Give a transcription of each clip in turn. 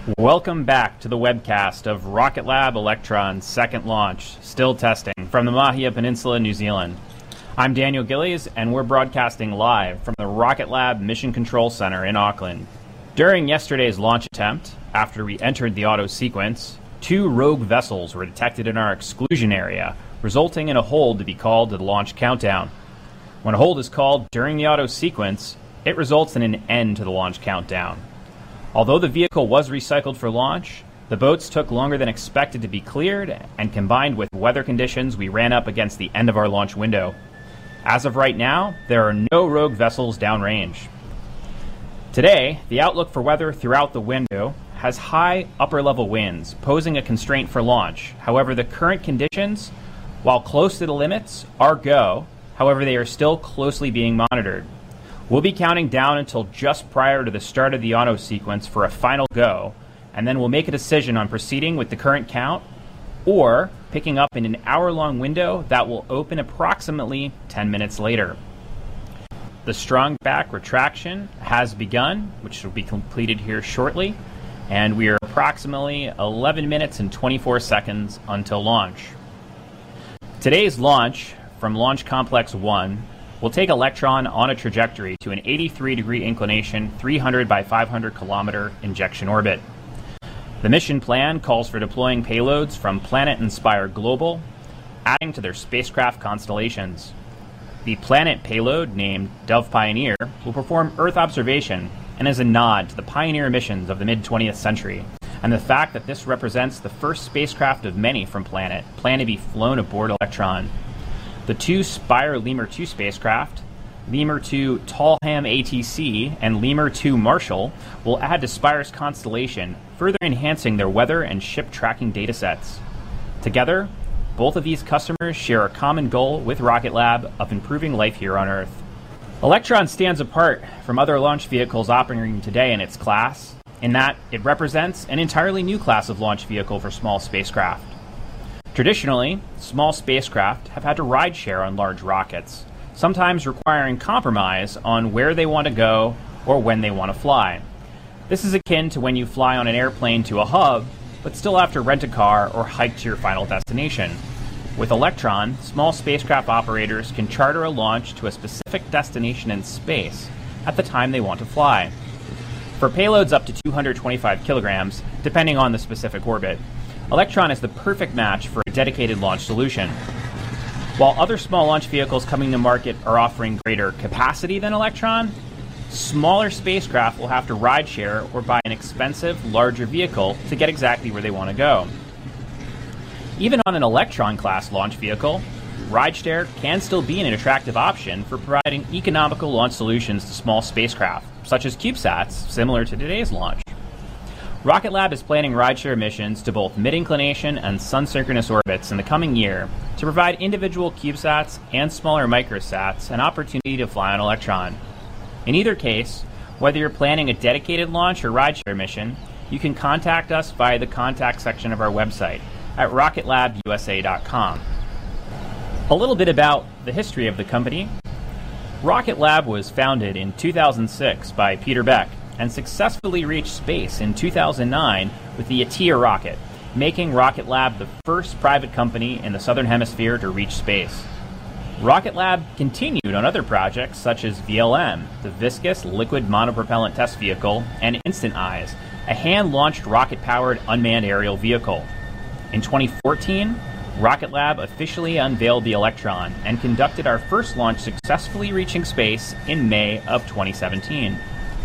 Welcome back to the webcast of Rocket Lab Electron's second launch, still testing, from the Mahia Peninsula, New Zealand. I'm Daniel Gillies, and we're broadcasting live from the Rocket Lab Mission Control Center in Auckland. During yesterday's launch attempt, after we entered the auto sequence, 2 rogue vessels were detected in our exclusion area, resulting in a hold to be called to the launch countdown. When a hold is called during the auto sequence, it results in an end to the launch countdown. Although the vehicle was recycled for launch, the boats took longer than expected to be cleared, and combined with weather conditions, we ran up against the end of our launch window. As of right now, there are no rogue vessels downrange. Today, the outlook for weather throughout the window has high upper-level winds, posing a constraint for launch. However, the current conditions, while close to the limits, are go. However, they are still closely being monitored. We'll be counting down until just prior to the start of the auto sequence for a final go, and then we'll make a decision on proceeding with the current count or picking up in an hour-long window that will open approximately 10 minutes later. The strong back retraction has begun, which will be completed here shortly, and we are approximately 11 minutes and 24 seconds until launch. Today's launch from Launch Complex 1 will take Electron on a trajectory to an 83-degree inclination, 300 by 500 kilometer injection orbit. The mission plan calls for deploying payloads from Planet Inspire Global, adding to their spacecraft constellations. The Planet payload, named Dove Pioneer, will perform Earth observation and is a nod to the Pioneer missions of the mid-20th century, and the fact that this represents the first spacecraft of many from Planet planned to be flown aboard Electron. The 2 Spire Lemur 2 spacecraft, Lemur 2 Tallham ATC and Lemur 2 Marshall, will add to Spire's constellation, further enhancing their weather and ship tracking datasets. Together, both of these customers share a common goal with Rocket Lab of improving life here on Earth. Electron stands apart from other launch vehicles operating today in its class, in that it represents an entirely new class of launch vehicle for small spacecraft. Traditionally, small spacecraft have had to ride share on large rockets, sometimes requiring compromise on where they want to go or when they want to fly. This is akin to when you fly on an airplane to a hub, but still have to rent a car or hike to your final destination. With Electron, small spacecraft operators can charter a launch to a specific destination in space at the time they want to fly. For payloads up to 225 kilograms, depending on the specific orbit, Electron is the perfect match for a dedicated launch solution. While other small launch vehicles coming to market are offering greater capacity than Electron, smaller spacecraft will have to ride share or buy an expensive, larger vehicle to get exactly where they want to go. Even on an Electron-class launch vehicle, rideshare can still be an attractive option for providing economical launch solutions to small spacecraft, such as CubeSats, similar to today's launch. Rocket Lab is planning rideshare missions to both mid-inclination and sun-synchronous orbits in the coming year to provide individual CubeSats and smaller microsats an opportunity to fly on Electron. In either case, whether you're planning a dedicated launch or rideshare mission, you can contact us via the contact section of our website at rocketlabusa.com. A little bit about the history of the company. Rocket Lab was founded in 2006 by Peter Beck and successfully reached space in 2009 with the Atia rocket, making Rocket Lab the first private company in the Southern Hemisphere to reach space. Rocket Lab continued on other projects such as VLM, the Viscous Liquid Monopropellant Test Vehicle, and Instant Eyes, a hand-launched rocket-powered unmanned aerial vehicle. In 2014, Rocket Lab officially unveiled the Electron and conducted our first launch, successfully reaching space in May of 2017.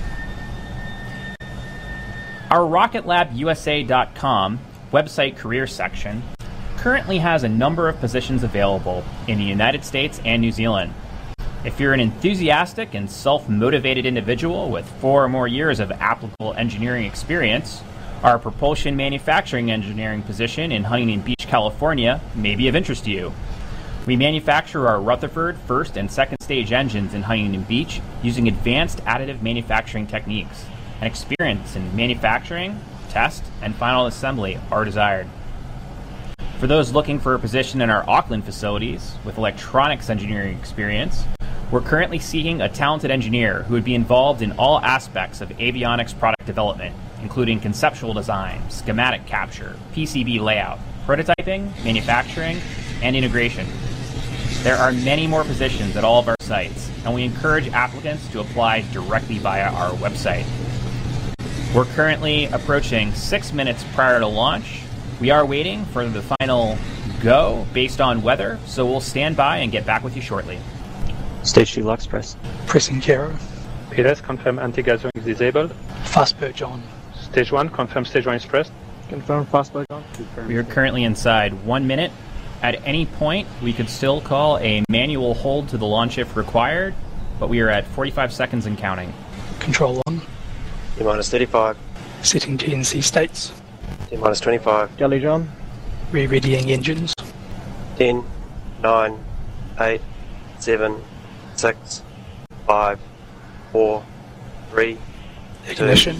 Our RocketLabUSA.com website career section currently has a number of positions available in the United States and New Zealand. If you're an enthusiastic and self-motivated individual with 4 or more years of applicable engineering experience, our propulsion manufacturing engineering position in Huntington Beach, California may be of interest to you. We manufacture our Rutherford first and second stage engines in Huntington Beach using advanced additive manufacturing techniques. And experience in manufacturing, test, and final assembly are desired. For those looking for a position in our Auckland facilities with electronics engineering experience, we're currently seeking a talented engineer who would be involved in all aspects of avionics product development, including conceptual design, schematic capture, PCB layout, prototyping, manufacturing, and integration. There are many more positions at all of our sites, and we encourage applicants to apply directly via our website. We're currently approaching 6 minutes prior to launch. We are waiting for the final go based on weather, so we'll stand by and get back with you shortly. Stage 2 LUX press. Pressing Kero. PLS, confirm anti-gas ring is disabled. Fast purge on. Stage 1, confirm stage 1 is pressed. Confirm fast purge on. We are currently inside 1 minute. At any point, we could still call a manual hold to the launch if required, but we are at 45 seconds and counting. Control on. T-minus 35. Setting TNC states. T-minus 25. Jelly John. Re-readying engines. 10, 9, 8, 7, 6, 5, 4, 3, 2. Ignition.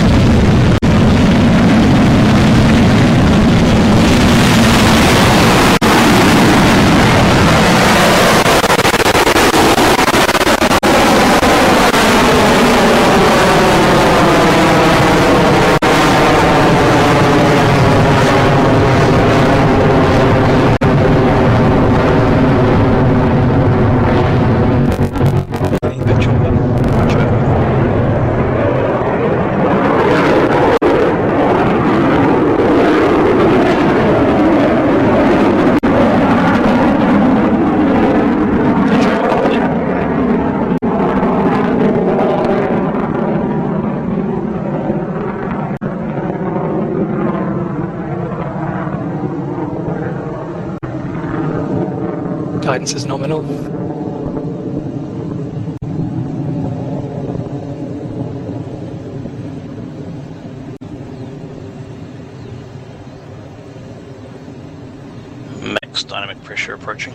Guidance is nominal. Max dynamic pressure approaching.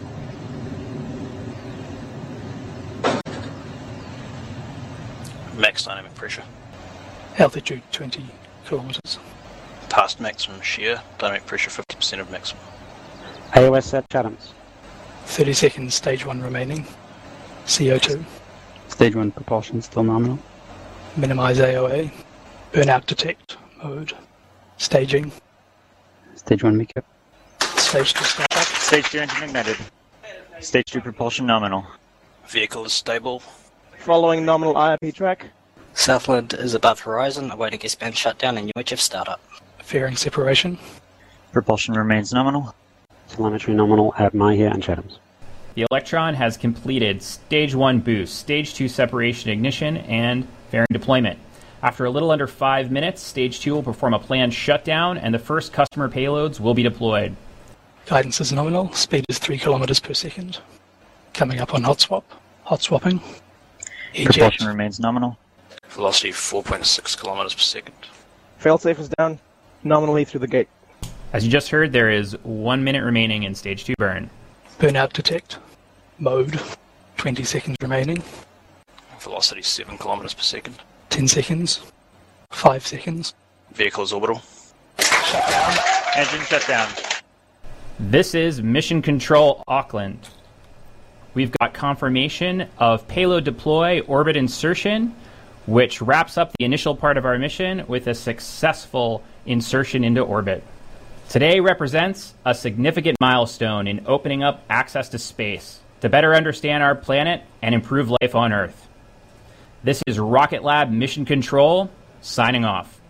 Max dynamic pressure. Altitude 20 kilometers. Past maximum shear. Dynamic pressure 50% of maximum. AOS at Chathams. 30 seconds, stage 1 remaining. CO2. Stage 1 propulsion still nominal. Minimize AOA. Burnout detect mode. Staging. Stage 1 MECAP. Stage 2 startup. Stage 2 engine ignited. Stage 2 propulsion nominal. Vehicle is stable. Following nominal IRP track. Southland is above horizon, awaiting S-band shutdown and UHF startup. Fairing separation. Propulsion remains nominal. Telemetry nominal at Mahia and Chathams. The Electron has completed Stage 1 boost, Stage 2 separation ignition, and fairing deployment. After a little under 5 minutes, Stage 2 will perform a planned shutdown, and the first customer payloads will be deployed. Guidance is nominal. Speed is 3 kilometers per second. Coming up on hot swap. Hot swapping. Eject. Propulsion remains nominal. Velocity 4.6 kilometers per second. Failsafe is down nominally through the gate. As you just heard, there is 1 minute remaining in Stage 2 burn. Burnout detect mode. 20 seconds remaining. Velocity 7 kilometers per second. 10 seconds. 5 seconds. Vehicle is orbital. Engine shut down. This is Mission Control Auckland. We've got confirmation of payload deploy orbit insertion, which wraps up the initial part of our mission with a successful insertion into orbit. Today represents a significant milestone in opening up access to space to better understand our planet and improve life on Earth. This is Rocket Lab Mission Control, signing off.